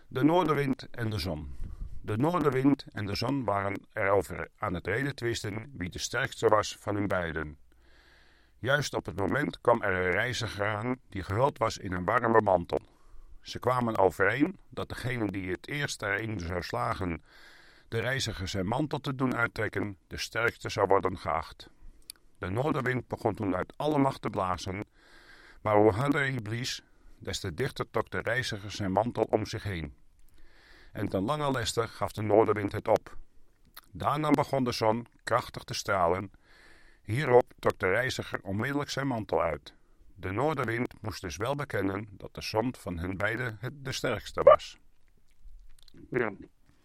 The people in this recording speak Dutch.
De noordenwind en de zon. De noordenwind en de zon waren erover aan het redetwisten wie de sterkste was van hun beiden. Juist op het moment kwam er een reiziger aan die gehuld was in een warme mantel. Ze kwamen overeen dat degene die het eerst erin zou slagen de reiziger zijn mantel te doen uittrekken, de sterkste zou worden geacht. De noordenwind begon toen uit alle macht te blazen, maar hoe harder hij blies, des te dichter trok de reiziger zijn mantel om zich heen. En ten lange leste gaf de noordenwind het op. Daarna begon de zon krachtig te stralen. Hierop trok de reiziger onmiddellijk zijn mantel uit. De noordenwind moest dus wel bekennen dat de zon van hen beiden de sterkste was. Ja.